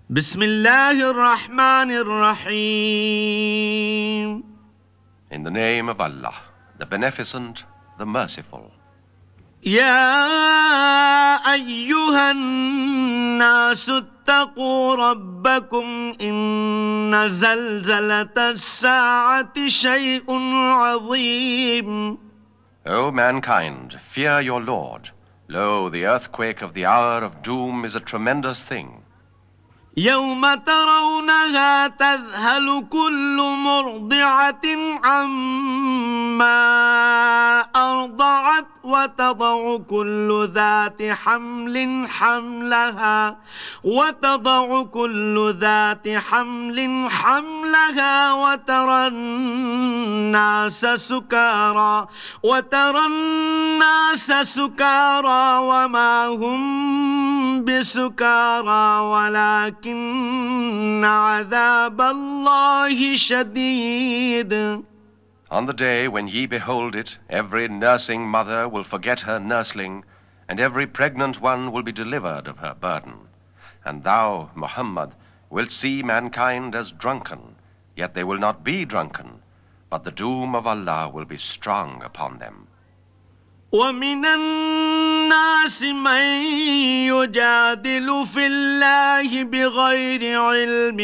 بسم الله الرحمن الرحيم. In the name of Allah, the Beneficent, the Merciful. يا أيها الناس اتقوا ربكم إن زلزلة الساعة شيء عظيم. O mankind, fear your Lord. Lo, the earthquake of the hour of doom is a tremendous thing. يوم ترونها تذهل كل مرضعة عما أرضعت وتضع كل ذات حمل حملها وترى الناس سكارى وما هم بسكارى ولكن عذاب الله شديد. On the day when ye behold it, every nursing mother will forget her nursling, and every pregnant one will be delivered of her burden. And thou, Muhammad, wilt see mankind as drunken, yet they will not be drunken, but the doom of Allah will be strong upon them. ومن الناس من يجادل في الله بغير علم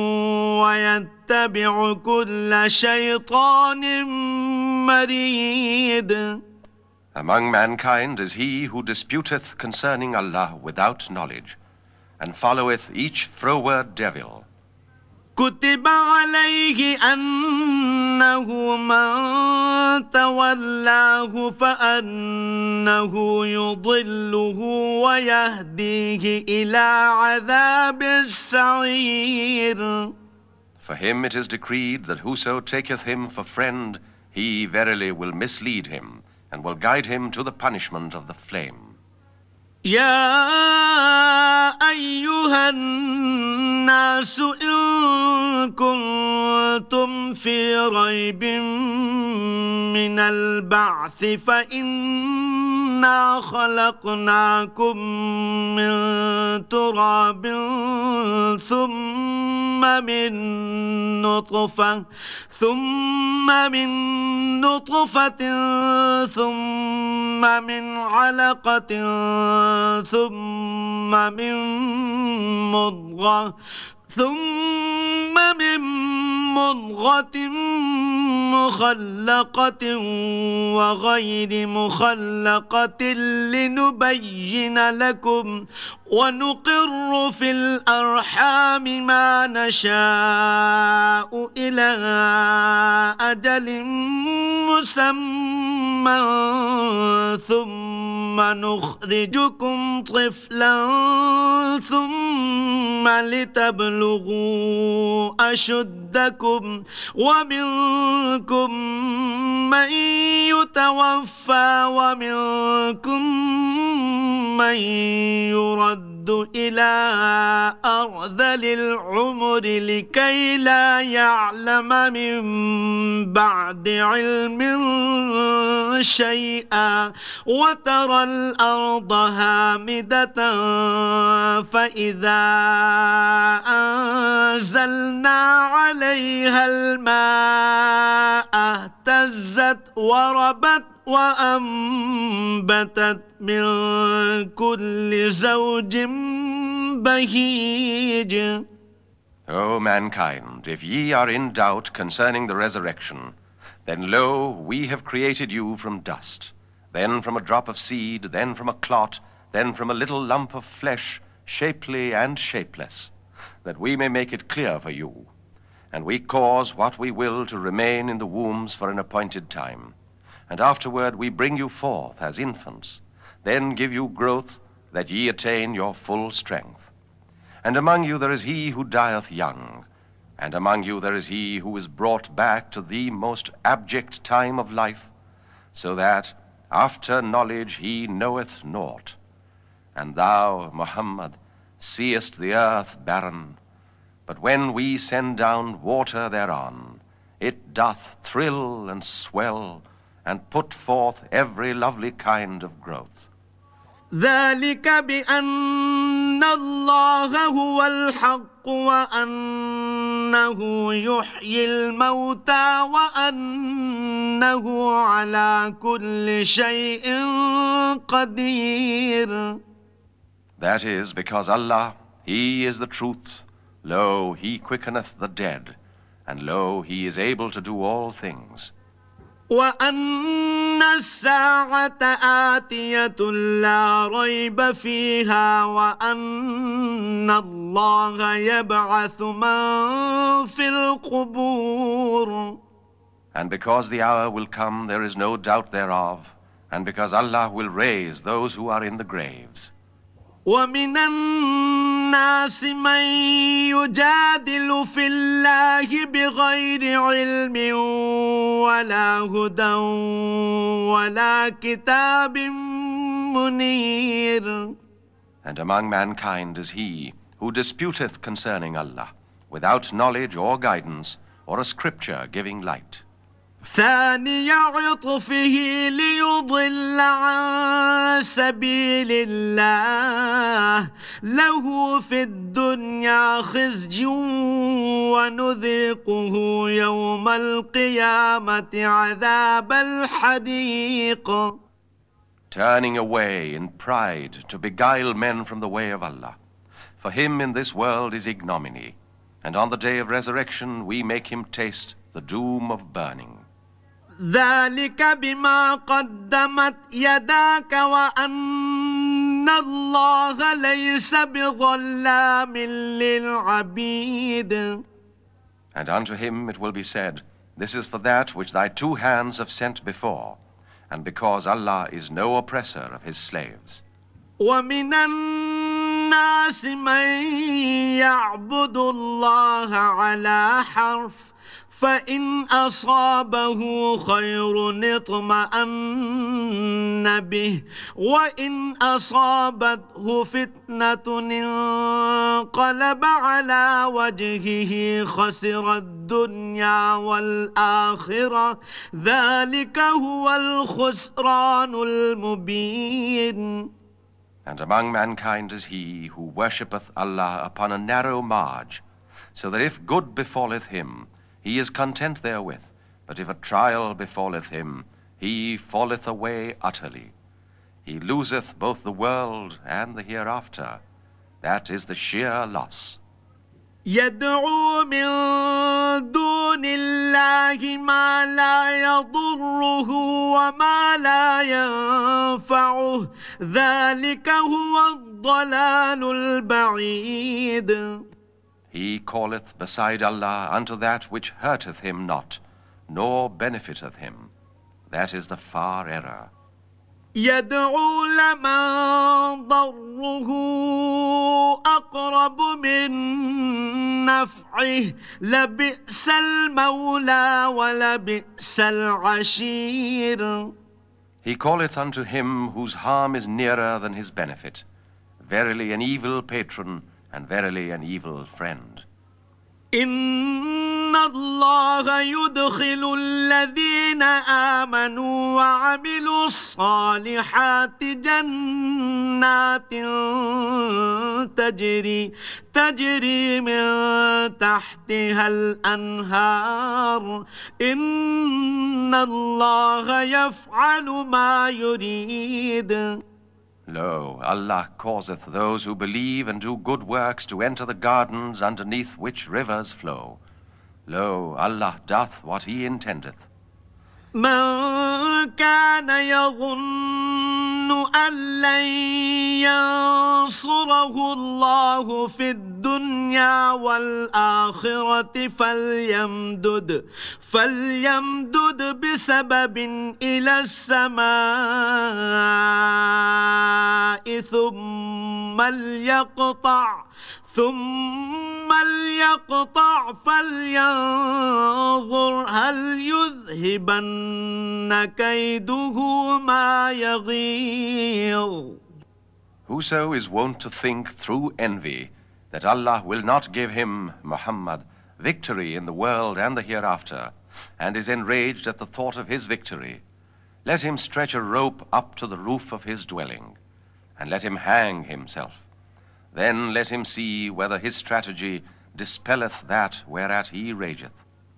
ويتبع كل شيطان مريد. Among mankind is he who disputeth concerning Allah without knowledge, and followeth each froward devil. كتب عليه أنه من تولاه فأنه يضله ويهديه إلى عذاب السعير. For him it is decreed that whoso taketh him for friend, he verily will mislead him, and will guide him to the punishment of the flame. يا أيها الناس إن كنتم في ريب من البعث فإنا خلقناكم من تراب ثم من نطفة ثم من علقة ثم من مضغة مخلقة وغير مخلقة لنبين لكم ونقر في الأرحام ما نشاء إلى أجل مسمى ثم نخرجكم طفلا ثم لتبلغوا أشدكم ومنكم من يتوفى ومنكم من يرد إلى أرذل العمر لكي لا يعلم من بعد علم شيئا وترى الأرض هامدة فإذا أنزلنا عليها الماء اهتزت وربت وأنبتت من كل زوج بهيج. O mankind, if ye are in doubt concerning the resurrection, then lo, we have created you from dust, then from a drop of seed, then from a clot, then from a little lump of flesh, shapely and shapeless, that we may make it clear for you. And we cause what we will to remain in the wombs for an appointed time. And afterward we bring you forth as infants, then give you growth, that ye attain your full strength. And among you there is he who dieth young, and among you there is he who is brought back to the most abject time of life, so that after knowledge he knoweth naught. And thou, Muhammad, seest the earth barren, but when we send down water thereon, it doth thrill and swell, and put forth every lovely kind of growth. ذلك بأن الله هو الحق وأنه يحيي الموتى وأنه على كل شيء قدير. That is because Allah, He is the truth. Lo, He quickeneth the dead, and lo, He is able to do all things. وأن الساعة آتية لا ريب فيها وأن الله يبعث من في القبور. And because the hour will come, there is no doubt thereof, and because Allah will raise those who are in the graves. ومن الناس من يجادل في الله بغير علم ولا هدى ولا كتاب منير. And among mankind is he who disputeth concerning Allah, without knowledge or guidance, or a scripture giving light. ثاني عطفه ليضل عن سبيل الله له في الدنيا خزي ونذيقه يوم القيامة عذاب الحريق. Turning away in pride to beguile men from the way of Allah. For him in this world is ignominy, and on the day of resurrection we make him taste the doom of burning. ذلك بما قدمت يداك وأن الله ليس بظلام للعبيد. And unto him it will be said, this is for that which thy two hands have sent before, and because Allah is no oppressor of his slaves. ومن الناس من يعبد الله على حرف فإن أصابه خير اطمأن به وإن أصابته فتنة انقلب على وجهه خسر الدنيا والآخرة ذلك هو الخسران المبين. And among mankind is he who worshippeth Allah upon a narrow marge, so that if good befalleth him, he is content therewith, but if a trial befalleth him, he falleth away utterly. He loseth both the world and the hereafter. That is the sheer loss. يدعو من دون الله ما لا يضره وما لا ينفعه ذلك هو الضلال البعيد. He calleth beside Allah unto that which hurteth him not, nor benefiteth him. That is the far error. يدعو لمن ضره أقرب من نفعه لبئس المولى ولبئس العشير. He calleth unto him whose harm is nearer than his benefit. Verily an evil patron, and verily an evil friend. إن الله يدخل الذين آمنوا وعملوا الصالحات جنات تجري من تحتها الأنهار إن الله يفعل ما يريد. Lo, Allah causeth those who believe and do good works to enter the gardens underneath which rivers flow. Lo, Allah doth what He intendeth. من كان يظن أن لن ينصره الله في الدنيا والآخرة فليمدد بسبب إلى السماء ثم ليقطع فلينظر هل يذهبن كيده ما يغيظ. Whoso is wont to think through envy that Allah will not give him, Muhammad, victory in the world and the hereafter, and is enraged at the thought of his victory, let him stretch a rope up to the roof of his dwelling, and let him hang himself. Then let him see whether his strategy dispelleth that whereat he rageth.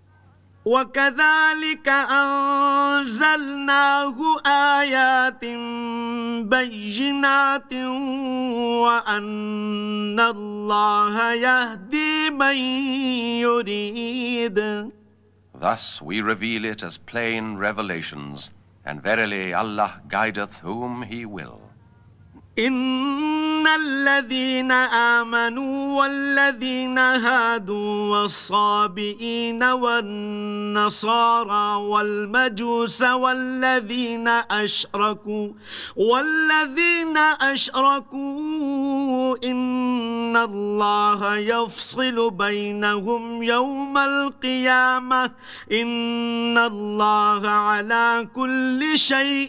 وكذلك أنزلناه آيات بينات وأن الله يهدي من يريد. Thus we reveal it as plain revelations, and verily Allah guideth whom He will. إن الذين آمنوا والذين هادوا والصابئين والنصارى والمجوس والذين أشركوا إن الله يفصل بينهم يوم القيامة إن الله على كل شيء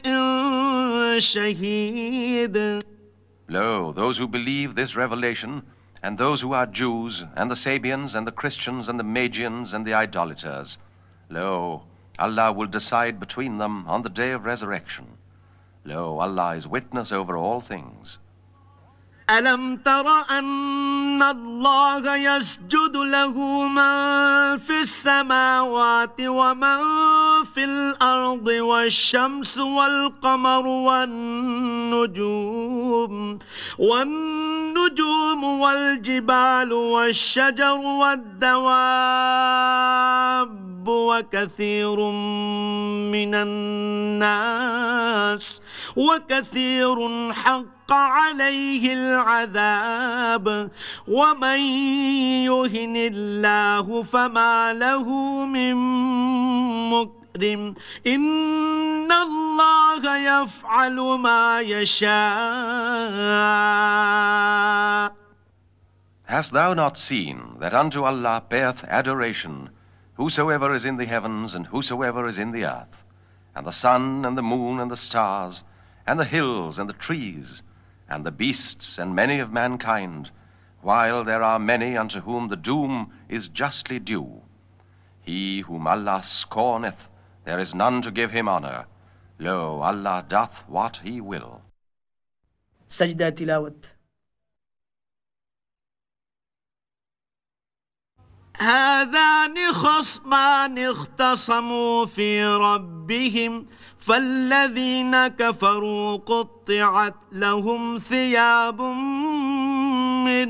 شهيد. Lo, those who believe this revelation, and those who are Jews, and the Sabians, and the Christians, and the Magians, and the idolaters, lo, Allah will decide between them on the day of resurrection. Lo, Allah is witness over all things. ألم تر أن الله يسجد له من في السماوات ومن في الأرض والشمس والقمر والنجوم والجبال والشجر والدواب وكثير حق عليه العذاب ومن يهن الله فما له من مكرم إن الله يفعل ما يشاء. Hast thou not seen that unto Allah payeth adoration whosoever is in the heavens and whosoever is in the earth, and the sun and the moon and the stars, and the hills and the trees, and the beasts and many of mankind, while there are many unto whom the doom is justly due. He whom Allah scorneth, there is none to give him honor. Lo, Allah doth what he will. سجدة تلاوة. هذان خصمان اختصموا في ربهم فالذين كفروا قطعت لهم ثياب من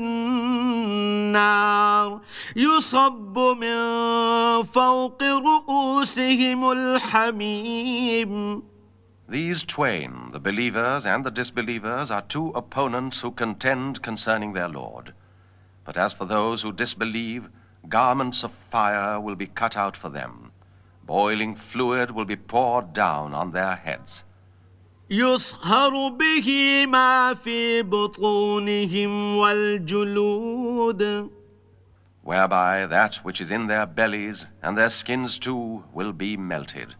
نار يصب من فوق رؤوسهم الحميم. These twain, the believers and the disbelievers, are two opponents who contend concerning their Lord. But as for those who disbelieve, garments of fire will be cut out for them. Boiling fluid will be poured down on their heads. يصهر به ما في بطونهم والجلود. Whereby that which is in their bellies and their skins too will be melted.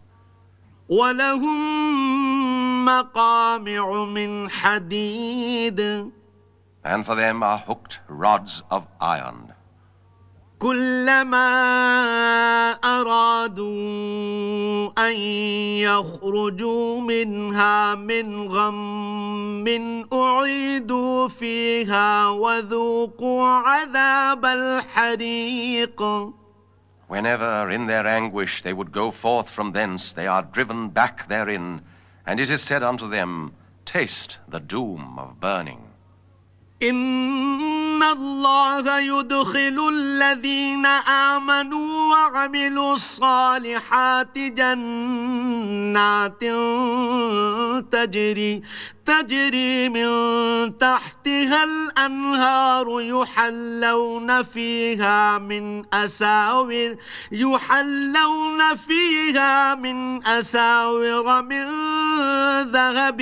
ولهم مقامع من حديد. And for them are hooked rods of iron. كلما أرادوا أن يخرجوا منها من غم أعيدوا فيها وذوقوا عذاب الحريق. Whenever in their anguish they would go forth from thence, they are driven back therein, and it is said unto them, taste the doom of burning. إن الله يدخل الذين آمنوا وعملوا الصالحات جنات تجري من تحتها الأنهار يحلون فيها من أساور من ذهب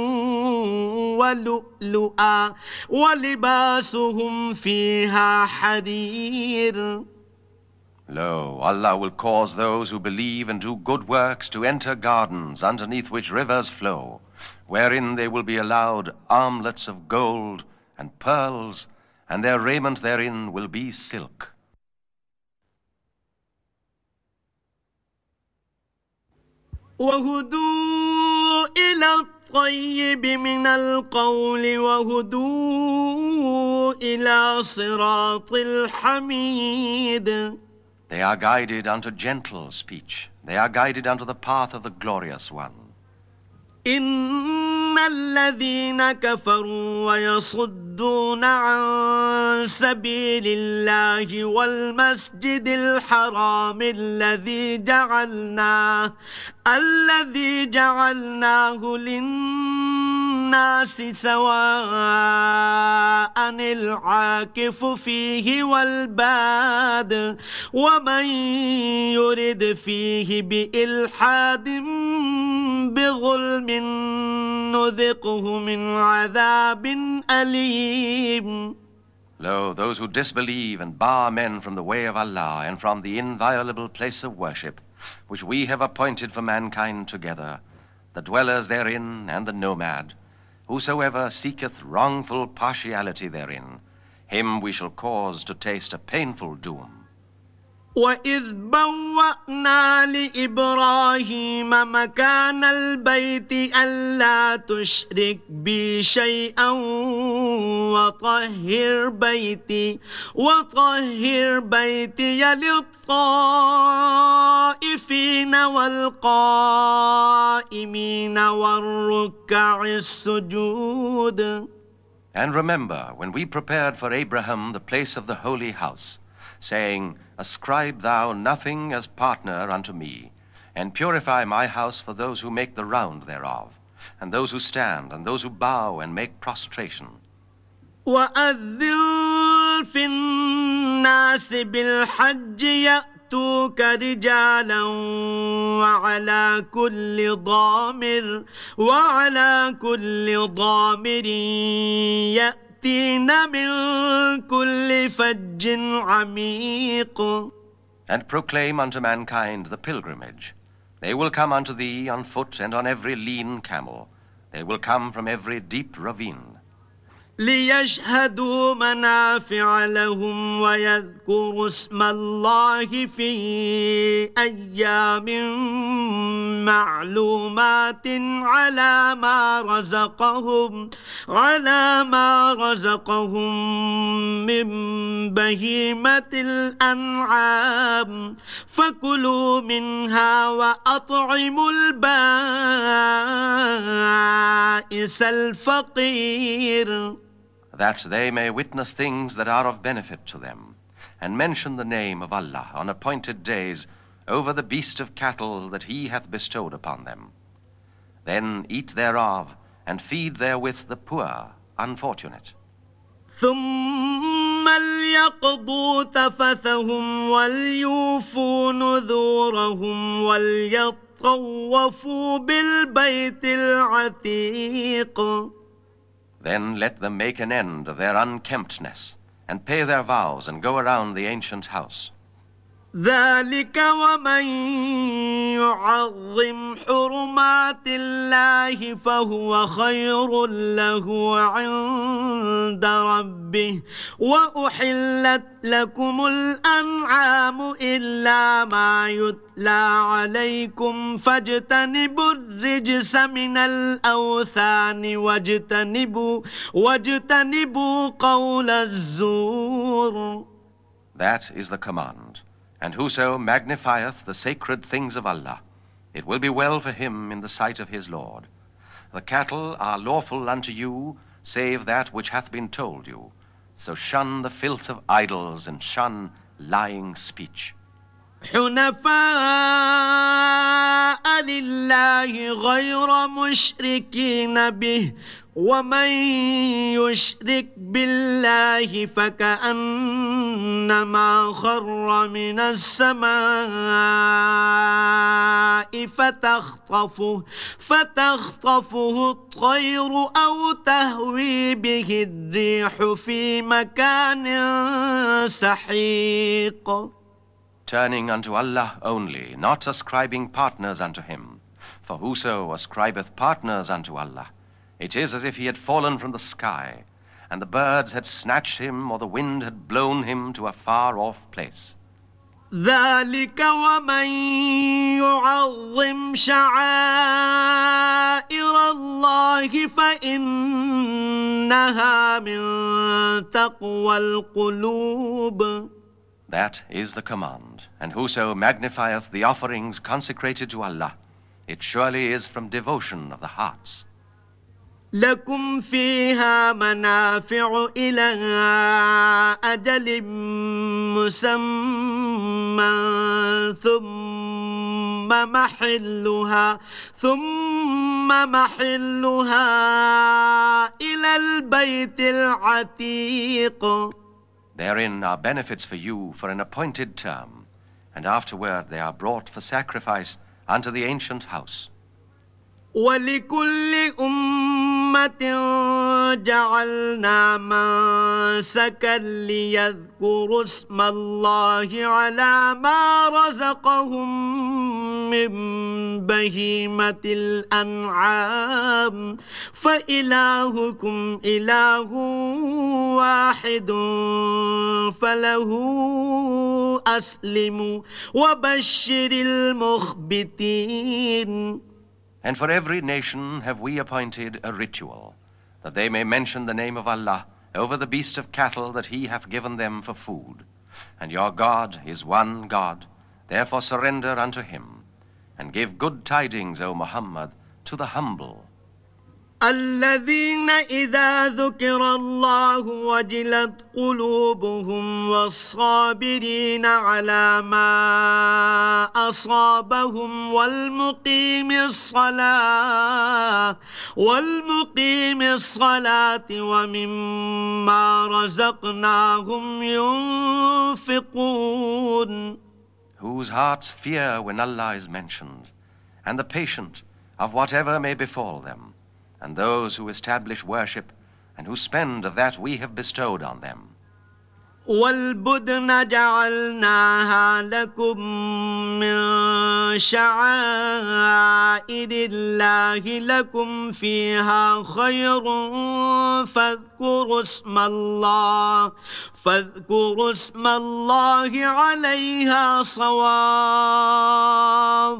ولؤلؤا ولباسهم فيها حرير. Lo, Allah will cause those who believe and do good works to enter gardens underneath which rivers flow, wherein they will be allowed armlets of gold and pearls, and their raiment therein will be silk. وهدوا إلى الطيب من القول وهدوا إلى صراط الحميد. They are guided unto gentle speech. They are guided unto the path of the glorious one. إن الذين كفروا ويصدون عن سبيل الله والمسجد الحرام الذي جعلناه للناس سواء العاكف فيه والباد ومن يرد فيه بإلحاد بظلم نذقه من عذاب أليم. Lo, those who disbelieve and bar men from the way of Allah and from the inviolable place of worship, which we have appointed for mankind together, the dwellers therein and the nomad, whosoever seeketh wrongful partiality therein, him we shall cause to taste a painful doom. وَإِذْ بَوَّأْنَا لِإِبْرَاهِيمَ مَكَانَ الْبَيْتِ أَلَّا تُشْرِكْ بِي شَيْئًا وطهر بيتي للطائفين والقائمين والركع السجود. And remember, when we prepared for Abraham the place of the holy house, saying, Ascribe thou nothing as partner unto me, and purify my house for those who make the round thereof, and those who stand, and those who bow and make prostration. وَأَذِّن فِي النَّاسِ بِالْحَجِّ يَأْتُوكَ رِجَالًا وعلى كل ضامر يأتين من كل فج عميق. And proclaim unto mankind the pilgrimage. They will come unto thee on foot and on every lean camel. They will come from every deep ravine. ليشهدوا منافع لهم ويذكروا اسم الله في أيام معلومات على ما رزقهم من بهيمة الأنعام فكلوا منها وأطعموا البائس الفقير. That they may witness things that are of benefit to them, and mention the name of Allah on appointed days over the beast of cattle that He hath bestowed upon them. Then eat thereof, and feed therewith the poor, unfortunate. ثم ليقضوا تفثهم وليوفوا نذورهم وليطوفوا بالبيت العتيق. Then let them make an end of their unkemptness, and pay their vows, and go around the ancient house. ذلك ومن يعظم حرمات الله فهو خير له عند ربه وأحلت لكم الأنعام إلا ما يتلى عليكم فاجتنبوا الرجس من الأوثان واجتنبوا قول الزور. That is the command. And whoso magnifieth the sacred things of Allah, it will be well for him in the sight of his Lord. The cattle are lawful unto you, save that which hath been told you. So shun the filth of idols and shun lying speech. حنفاء لله غير مشركين به ومن يشرك بالله فكأنما خر من السماء فتخطفه الطير أو تهوي به الريح في مكان سحيق. Turning unto Allah only, not ascribing partners unto Him. For whoso ascribeth partners unto Allah, it is as if he had fallen from the sky, and the birds had snatched him, or the wind had blown him to a far-off place. ذلك ومن يعظم شعائر الله فإنها من تقوى القلوب. That is the command, and whoso magnifieth the offerings consecrated to Allah, it surely is from devotion of the hearts. لكم فيها منافع إلى أجل مسمى ثم محلها إلى البيت العتيق. Therein are benefits for you for an appointed term, and afterward they are brought for sacrifice unto the ancient house. ولكل أمة جعلنا منسكا ليذكروا اسم الله على ما رزقهم من بهيمة الأنعام فإلهكم إله واحد فله أسلموا وبشر المخبتين. And for every nation have we appointed a ritual, that they may mention the name of Allah over the beast of cattle that He hath given them for food. And your God is one God, therefore surrender unto Him, and give good tidings, O Muhammad, to the humble. الذين إذا ذكر الله وجلت قلوبهم والصابرين على ما أصابهم والمقيم الصلاة ومما رزقناهم ينفقون. Whose hearts fear when Allah is mentioned, and the patient of whatever may befall them, and those who establish worship and who spend of that we have bestowed on them. والبدن جعلناها لكم من شعائر الله لكم فيها خير فاذكروا اسم الله عليها صواف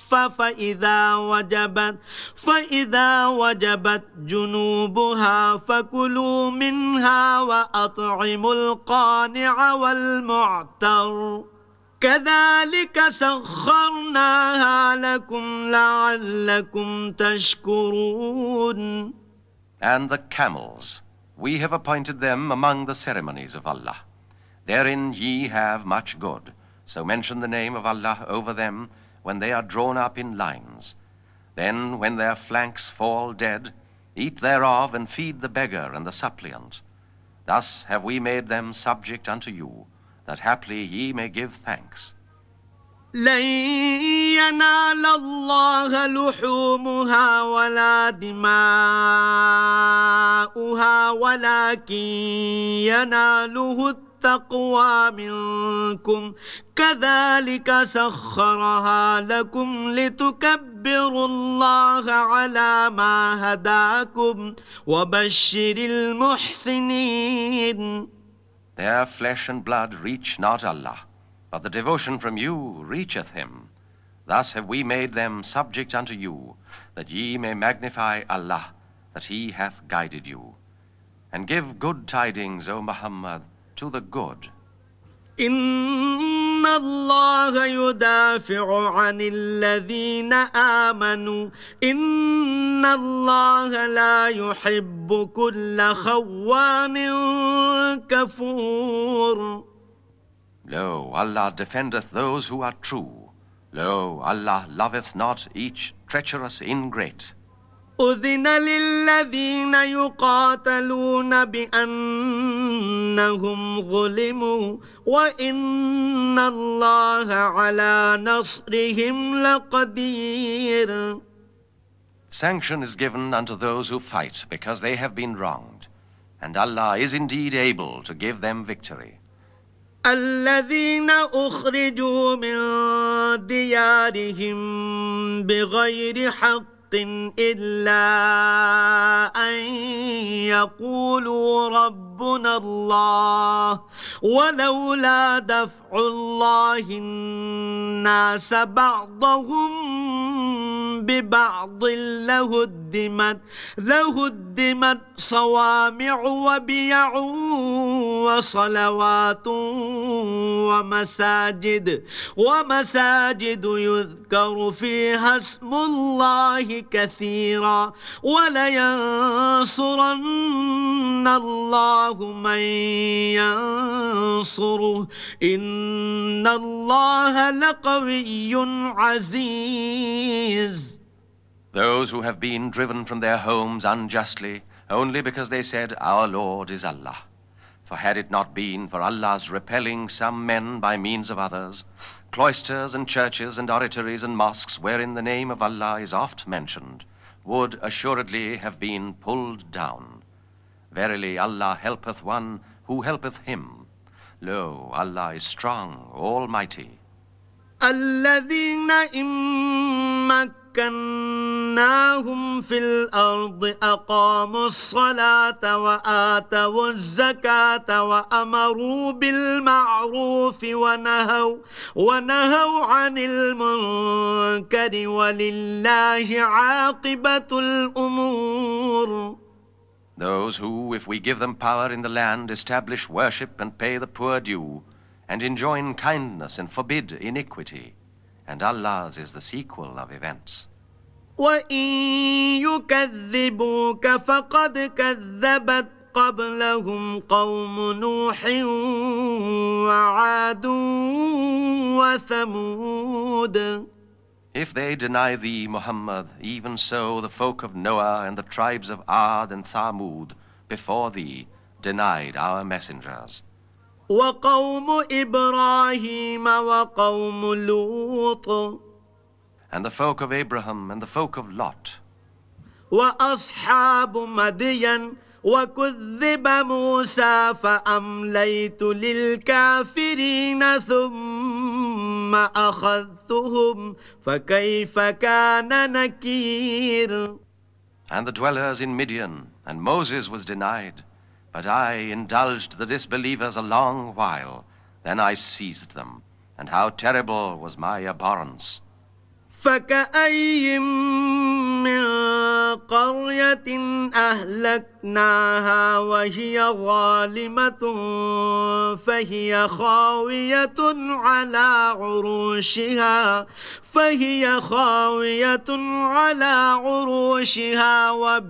فإذا وجبت جنوبها فكلوا منها وأطعموا القانع والمعتر كذلك سخرناها لكم لعلكم تشكرون. And the camels, we have appointed them among the ceremonies of Allah. Therein ye have much good, so mention the name of Allah over them when they are drawn up in lines. Then, when their flanks fall dead, eat thereof and feed the beggar and the suppliant. Thus have we made them subject unto you, that haply ye may give thanks. لن ينال الله لحومها ولا دماؤها ولكن يناله التقوى منكم كذلك سخرها لكم لتكبروا الله على ما هداكم وبشر المحسنين. Their flesh and blood reach not Allah, but the devotion from you reacheth Him. Thus have we made them subject unto you, that ye may magnify Allah, that He hath guided you. And give good tidings, O Muhammad, to the good. إن الله يدافع عن الذين آمنوا إن الله لا يحب كل خوان كفور. Lo, Allah defendeth those who are true. Lo, Allah loveth not each treacherous ingrate. أذن للذين يقاتلون بأنهم ظلموا وإن الله على نصرهم لقدير. Sanction is given unto those who fight because they have been wronged, and Allah is indeed able to give them victory. الذين أخرجوا من ديارهم بغير حق إلا أن يقولوا ربنا الله ولولا دفع الله الناس بعضهم ببعض لهدمت صوامع وبيع وصلوات ومساجد يذكر فيها اسم الله كثيرا ولينصرن الله من ينصره إن الله لقوي عزيز. Those who have been driven from their homes unjustly only because they said, "Our Lord is Allah." For had it not been for Allah's repelling some men by means of others, cloisters and churches and oratories and mosques wherein the name of Allah is oft mentioned would assuredly have been pulled down. Verily Allah helpeth one who helpeth him. Lo, Allah is strong, almighty. الذين إن مكناهم في الأرض أقاموا الصلاة وآتوا الزكاة وأمروا بالمعروف ونهوا عن المنكر ولله عاقبة الأمور. Those who, if we give them power in the land, establish worship and pay the poor due, and enjoin kindness and forbid iniquity, and Allah's is the sequel of events. وَإِن يُكَذِّبُوكَ فَقَدْ كَذَّبَتْ قَبْلَهُمْ قَوْمُ نُوحٍ وَعَادٌ وَثَمُودَ. If they deny thee, Muhammad, even so the folk of Noah and the tribes of Ad and Thamud before thee denied our messengers. وَقَوْمُ إِبْرَاهِيمَ وَقَوْمُ لُوطٍ. And the folk of Abraham and the folk of Lot. وَأَصْحَابُ مَدْيَنَ وَكُذِّبَ مُوسَى فَأَمْلَيْتُ لِلْكَافِرِينَ ثُمَّ أَخَذْتُهُمْ فَكَيْفَ كَانَ نَكِيرٌ. And the dwellers in Midian, and Moses was denied. But I indulged the disbelievers a long while. Then I seized them, and how terrible was my abhorrence. فَكَأَيٍّ مِّن قَرْيَةٍ أَهْلَكْنَاهَا وَهِيَ ظَالِمَةٌ فَهِيَ خَاوِيَةٌ عَلَى عُرُوشِهَا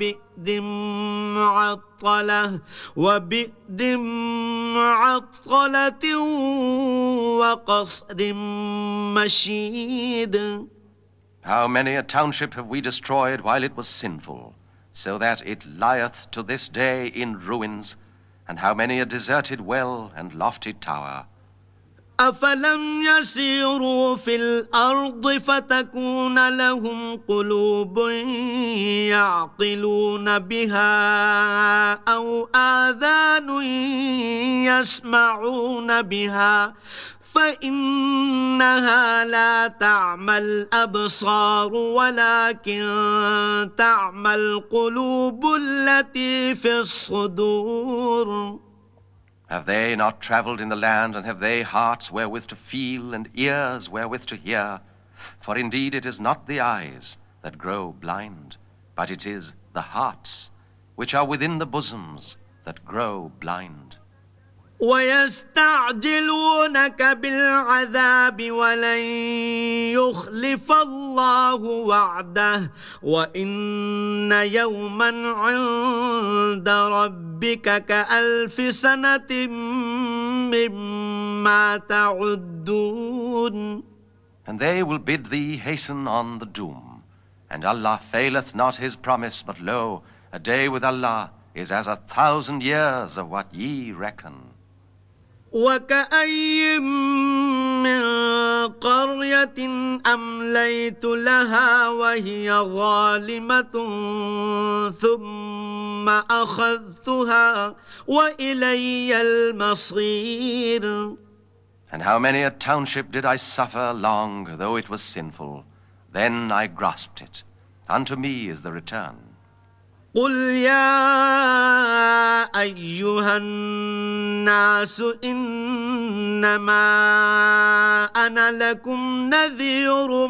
وَبِئْرٍ مُّعَطَّلَةٍ وَقَصْرٍ مَّشِيدٍ. How many a township have we destroyed while it was sinful, so that it lieth to this day in ruins, and how many a deserted well and lofty tower. أَفَلَمْ يَسِيرُوا فِي الْأَرْضِ فَتَكُونَ لَهُمْ قُلُوبٌ يَعْقِلُونَ بِهَا أَوْ آذَانٌ يَسْمَعُونَ بِهَا فإنها لا تعمى الأبصار ولكن تعمى القلوب التي في الصدور. Have they not traveled in the land, and have they hearts wherewith to feel, and ears wherewith to hear? For indeed it is not the eyes that grow blind, but it is the hearts which are within the bosoms that grow blind. وَيَسْتَعْجِلُونَكَ بِالْعَذَابِ وَلَنْ يُخْلِفَ اللَّهُ وَعْدَهُ وَإِنَّ يَوْمًا عِندَ رَبِّكَ كَأَلْفِ سَنَةٍ مِّمَّا تَعُدُّونَ. And they will bid thee hasten on the doom. And Allah faileth not his promise, but lo, a day with Allah is as 1,000 years of what ye reckon. وَكَأَيٍّ مِّن قَرْيَةٍ أَمْلَيْتُ لَهَا وَهِيَ ظَالِمَةٌ ثُمَّ أَخَذْتُهَا وَإِلَيَّ الْمَصِيرُ. And how many a township did I suffer long, though it was sinful. Then I grasped it. Unto me is the return. قل يا أيها الناس إنما أنا لكم نذير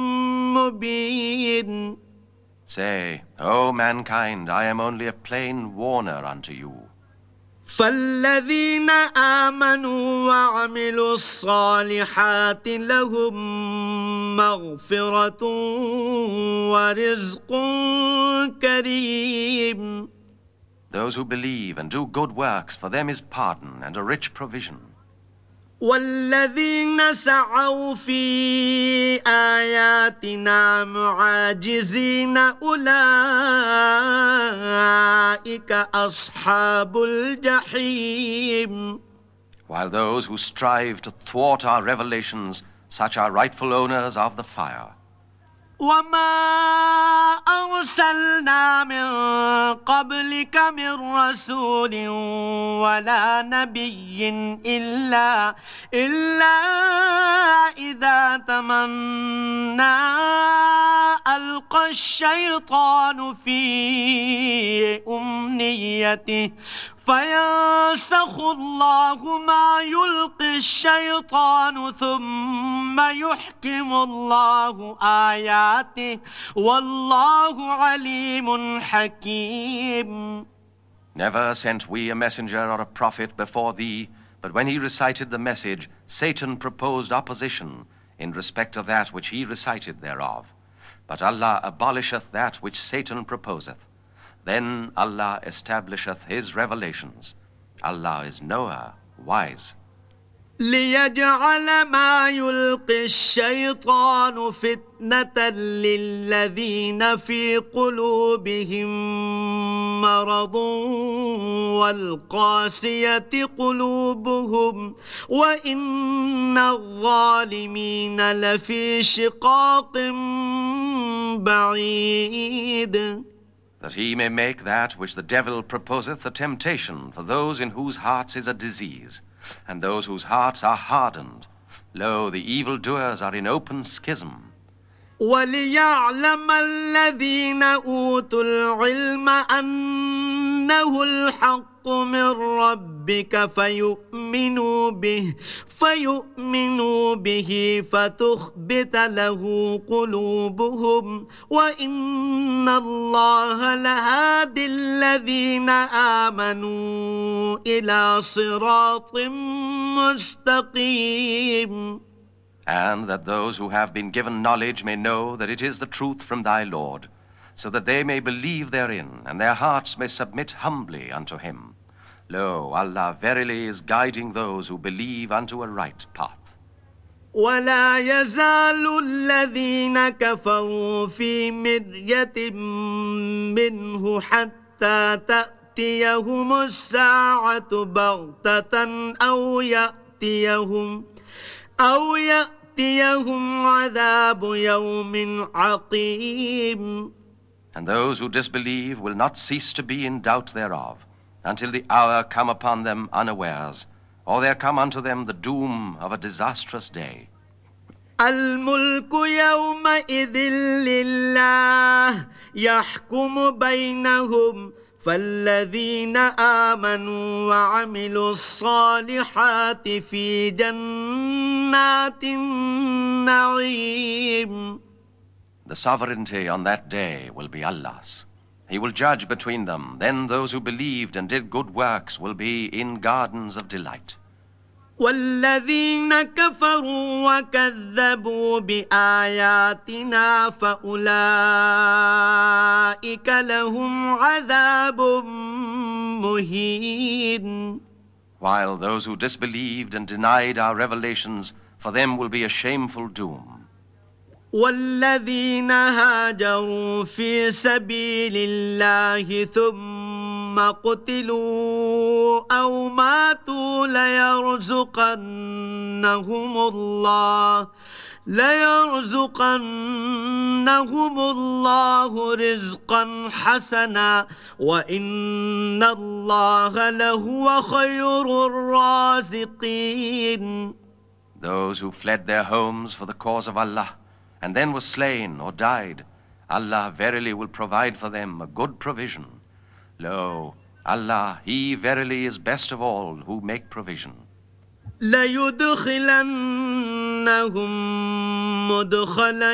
مبين. Say, O mankind, I am only a plain warner unto you. فالذين آمنوا وعملوا الصالحات لهم مغفرة ورزق كريم. Those who believe and do good works, for them is pardon and a rich provision. والذين سعوا في آياتنا معاجزين أولئك أصحاب الجحيم. While those who strive to thwart our revelations, such are rightful owners of the fire. وما أرسلنا من قبلك من رسول ولا نبي إلا إذا تمنى ألقى الشيطان في أمنيته فينسخ الله ما يلقي الشيطان ثم يحكم الله آياته والله عليم حكيم. Never sent we a messenger or a prophet before thee, but when he recited the message, Satan proposed opposition in respect of that which he recited thereof. But Allah abolisheth that which Satan proposeth. Then Allah establisheth his revelations. Allah is knower, wise. ليجعل ما يلقي الشيطان فتنة للذين في قلوبهم مرض والقاسية قلوبهم وإن الظالمين لفي شقاق بعيد. That he may make that which the devil proposeth a temptation for those in whose hearts is a disease, and those whose hearts are hardened. Lo, the evildoers are in open schism. وليعلم الذين أوتوا العلم أنه الحق من ربك فيؤمنوا به فتخبت له قلوبهم وإن الله لهادي الذين آمنوا إلى صراط مستقيم. And that those who have been given knowledge may know that it is the truth from thy Lord, so that they may believe therein, and their hearts may submit humbly unto him. Lo, Allah verily is guiding those who believe unto a right path. ولا يزال الذين كفروا في مرية منه حتى تأتيهم الساعة بغتة أو يأتيهم عذاب يوم عقيم. And those who disbelieve will not cease to be in doubt thereof, until the hour come upon them unawares, or there come unto them the doom of a disastrous day. الملك يومئذ لله يحكم بينهم فالذين آمنوا وعملوا الصالحات في جنات النعيم. The sovereignty on that day will be Allah's. He will judge between them. Then those who believed and did good works will be in gardens of delight. والذين كفروا وكذبوا بآياتنا فأولئك لهم عذاب مهين. While those who disbelieved and denied our revelations, for them will be a shameful doom. والذين هاجروا في سبيل الله ثم قتلوا أو ماتوا ليرزقنهم الله رزقا حسنا وإن الله لهو خير الرازقين. Those who fled their homes for the cause of Allah and then were slain or died, Allah verily will provide for them a good provision. Lo, Allah, He verily is best of all who make provision. ليدخلنهم مدخلا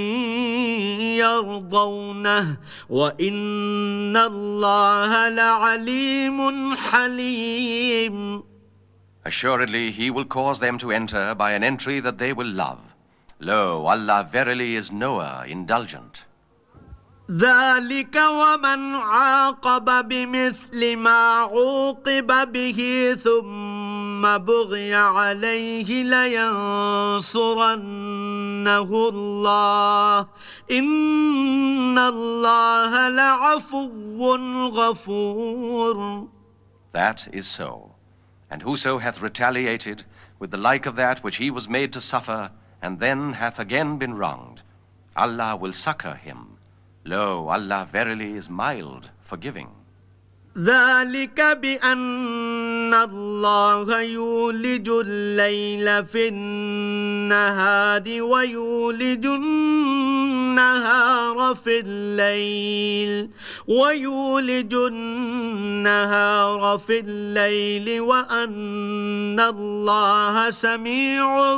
يرضونه وإن الله لعليم حليم. Assuredly, He will cause them to enter by an entry that they will love. Lo, Allah verily is knower, indulgent. ذلك ومن عاقب بمثل ما عوقب به ثم بغي عليه لينصرنه الله إن الله لعفو غفور. That is so. And whoso hath retaliated with the like of that which he was made to suffer, and then hath again been wronged, Allah will succor him. Lo, Allah verily is mild, forgiving. ذلك بأن الله يولج الليل في النهار ويولج النهار في الليل وأن الله سميع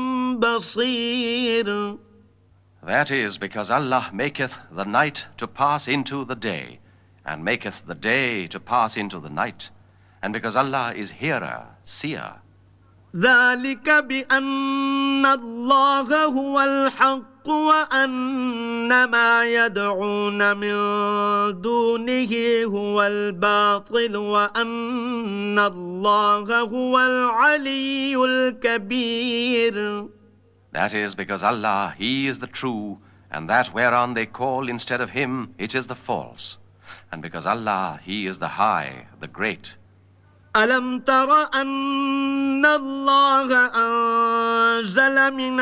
بصير. That is because Allah maketh the night to pass into the day, and maketh the day to pass into the night, and because Allah is hearer, seer. ذلك بأن الله هو الحق وأن ما يدعون من دونه هو الباطل وأن الله هو العلي الكبير. That is because Allah, He is the true, and that whereon they call instead of Him, it is the false. And because Allah, He is the high, the great. ألم تر أن الله أنزل من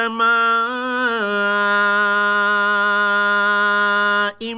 السماء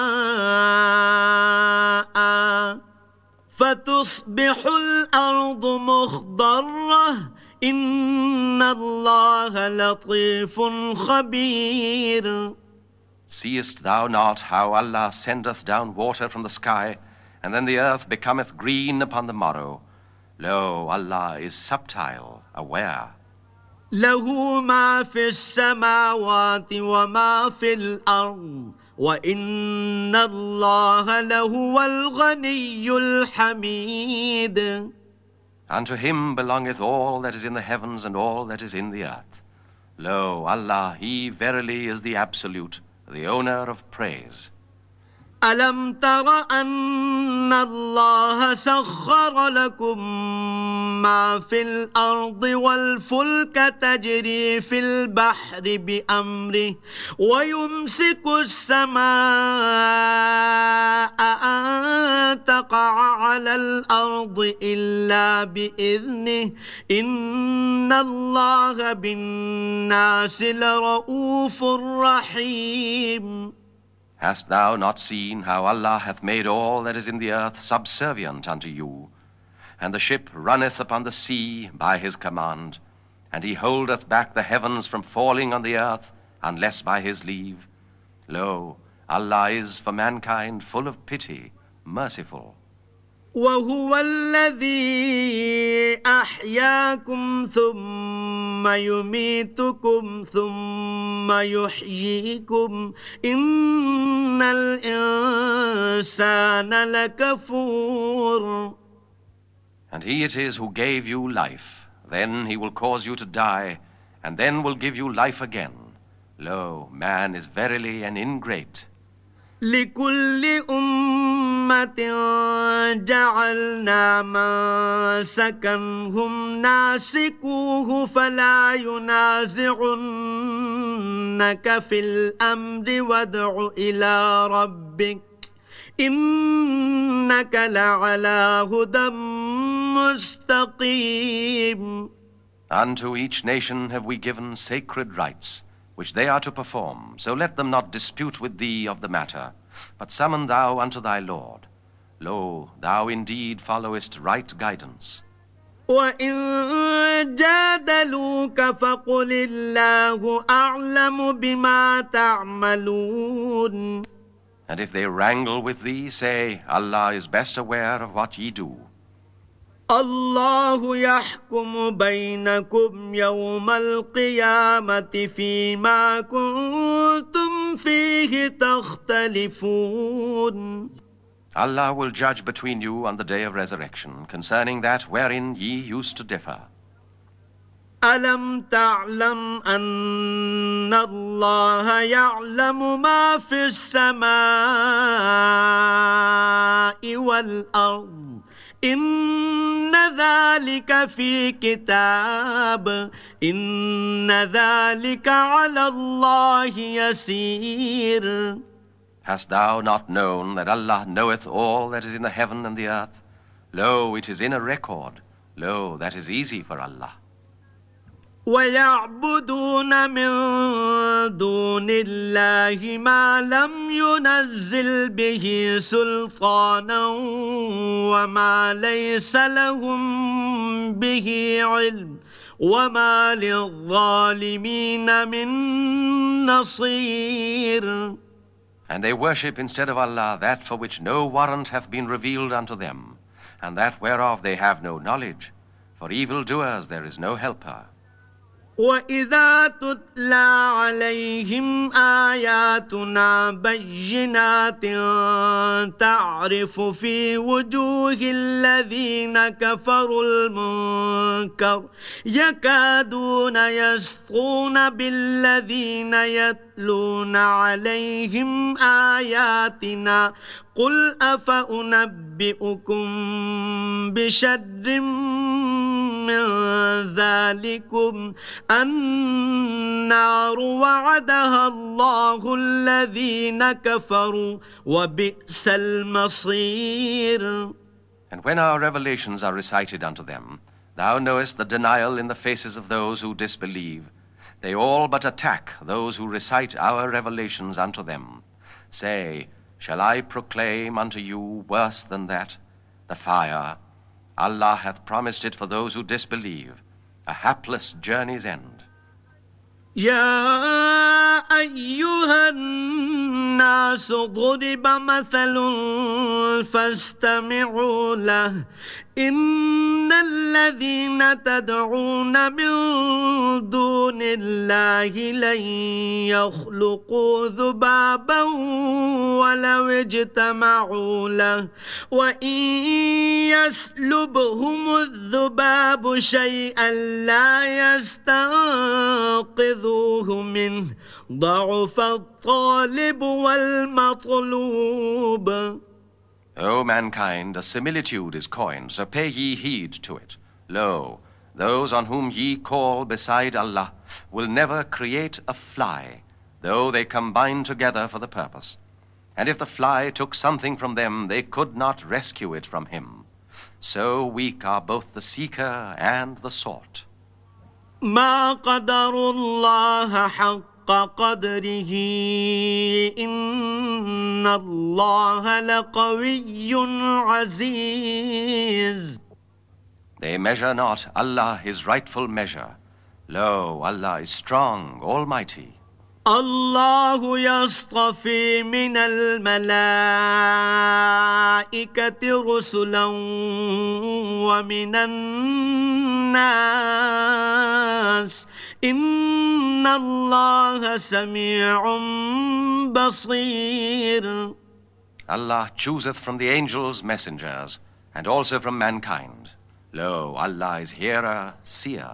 ماء فتصبح الأرض مخضرة إن الله لطيف خبير. Seest thou not how Allah sendeth down water from the sky, and then the earth becometh green upon the morrow? Lo, Allah is subtile, aware. له ما في السماوات وما في الأرض وإن الله لهو الغني الحميد. Unto Him belongeth all that is in the heavens and all that is in the earth. Lo, Allah, He verily is the absolute, the owner of praise. ألم تر أن الله سخر لكم ما في الأرض والفلك تجري في البحر بأمره ويمسك السماء أن تقع على الأرض إلا بإذنه إن الله بالناس لرؤوف رحيم. Hast thou not seen how Allah hath made all that is in the earth subservient unto you? And the ship runneth upon the sea by His command, and He holdeth back the heavens from falling on the earth, unless by His leave. Lo, Allah is for mankind full of pity, merciful. وهو الذي أحياكم ثم يميتكم ثم يحييكم إن الإنسان لكفور. And He it is who gave you life, then He will cause you to die, and then will give you life again. Lo, man is verily an ingrate. لكل أمة جعلنا منسكا هم ناسكوه فلا ينازعنك في الأمر وادع إلى ربك إنك لعلى هدى مستقيم. Unto each nation have we given sacred rites, which they are to perform, so let them not dispute with thee of the matter, but summon thou unto thy Lord. Lo, thou indeed followest right guidance. وإن جادلوك فقل الله أعلم بما تعملون. And if they wrangle with thee, say, Allah is best aware of what ye do. الله يحكم بينكم يوم القيامة فيما كنتم فيه تختلفون. Allah will judge between you on the day of resurrection concerning that wherein ye used to differ. ألم تعلم أن الله يعلم ما في السماء والأرض إن ذلك في كتاب إن ذلك على الله يسير. Hast thou not known that Allah knoweth all that is in the heaven and the earth? Lo, it is in a record. Lo, that is easy for Allah. ويعبدون من دون الله ما لم ينزل به سلطانا وما ليس لهم به علم وما للظالمين من نصير. And they worship instead of Allah that for which no warrant hath been revealed unto them, and that whereof they have no knowledge. For evildoers there is no helper. وإذا تتلى عليهم آياتنا بينات تعرف في وجوه الذين كفروا المنكر يكادون يسطون بالذين يتلون عليهم آياتنا قل أفأنبئكم بشر من ذلكم النار وعدها الله الذين كفروا وبئس المصير. And when our revelations are recited unto them, thou knowest the denial in the faces of those who disbelieve. They all but attack those who recite our revelations unto them. Say, shall I proclaim unto you worse than that? The fire. Allah hath promised it for those who disbelieve, a hapless journey's end. يا أيها الناس ضرب مثل فاستمعوا له إن الذين تدعون من دون الله لن يخلقوا ذبابا ولو اجتمعوا له وإن يسلبهم الذباب شيئا لا يستنقذوه منه ضعف الطالب والمطلوب. O mankind, a similitude is coined, so pay ye heed to it. Lo, those on whom ye call beside Allah will never create a fly, though they combine together for the purpose. And if the fly took something from them, they could not rescue it from him. So weak are both the seeker and the sought. ما قدر الله حق قدره إن الله لقوي عزيز. They measure not Allah his rightful measure. Lo, Allah is strong, almighty. الله يصطفي من الملائكة رسلا ومن الناس إن الله سميع بصير. Allah chooseth from the angels messengers, and also from mankind. Lo, Allah is hearer, seer.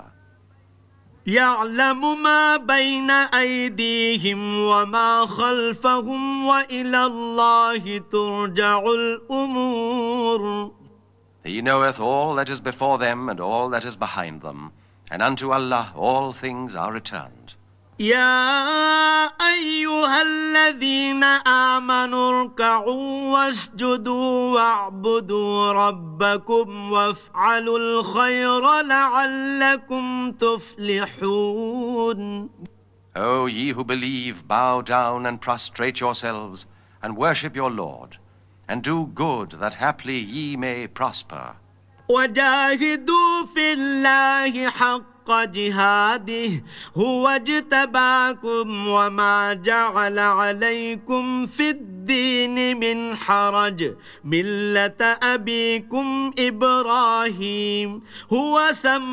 يعلم ما بين أيديهم وما خلفهم وإلى الله ترجع الأمور. He knoweth all that is before them and all that is behind them, and unto Allah all things are returned. يا أيها الذين آمنوا اركعوا واسجدوا واعبدوا ربكم وافعلوا الخير لعلكم تفلحون. O ye who believe, bow down and prostrate yourselves, and worship your Lord, and do good that haply ye may prosper. وجاهدوا في الله حق جهاده هو اجتباكم وما جعل عليكم في الدين الدين من حرج ملة أبيكم إبراهيم هو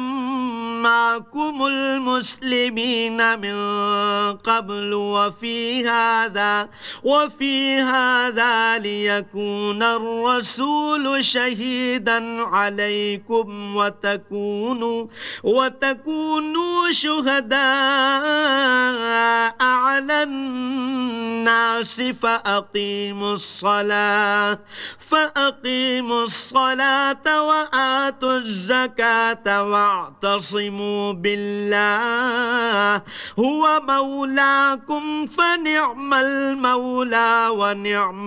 سماكم المسلمين من قبل وفي هذا ليكون الرسول شهيدا عليكم وتكونوا شهداء على الناس فأقيموا الصلاة وآتوا الزكاة واعتصموا بالله هو مولاكم فنعم المولى ونعم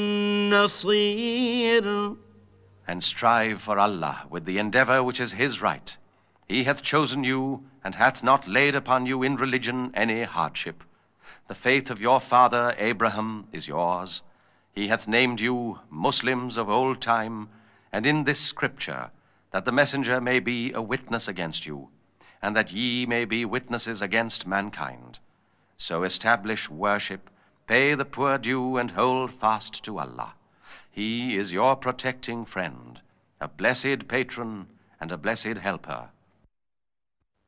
النصير. And strive for Allah with the endeavor which is His right. He hath chosen you, and hath not laid upon you in religion any hardship. The faith of your father Abraham is yours. He hath named you Muslims of old time, and in this scripture, that the messenger may be a witness against you, and that ye may be witnesses against mankind. So establish worship, pay the poor due, and hold fast to Allah. He is your protecting friend, a blessed patron and a blessed helper.